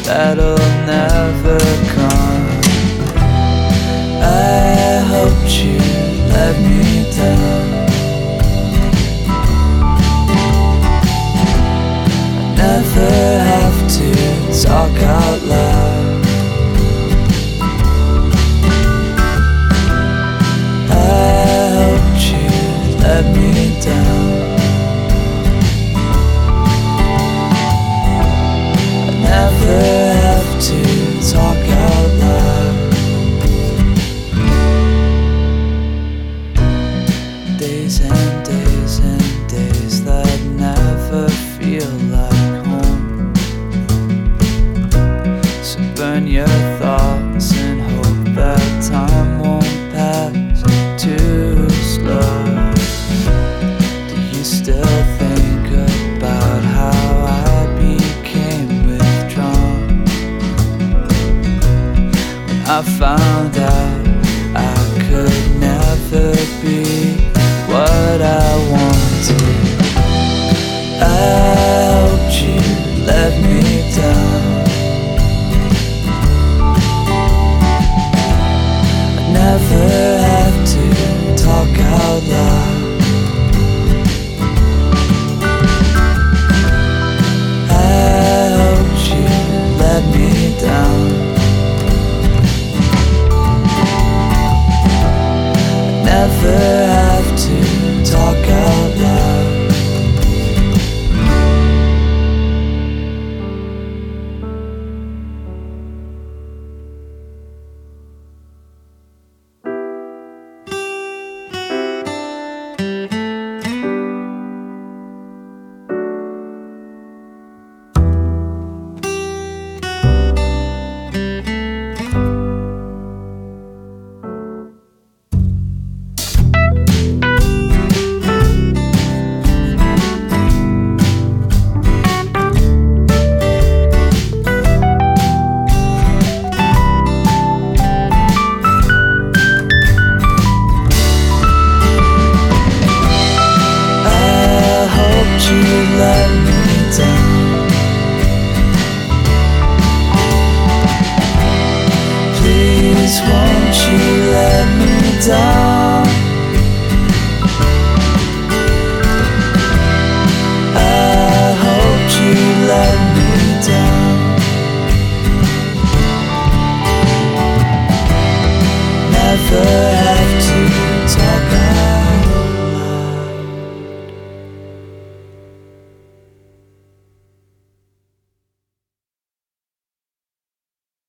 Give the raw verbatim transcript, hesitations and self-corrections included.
that'll never come. I hoped you let me down. I never have to talk out loud. I hoped you let me down. Never have to talk out loud. Days and days and days that never feel like home. So burn your thoughts and hope that time won't pass too slow. Do you still think about how I became withdrawn? When I found out I could never be what I wanted, I hoped you let me down. I never have to talk out loud. I hoped you let me down. I never have to talk out loud. Let me down. Please won't you let me down. I hoped you let me down. Never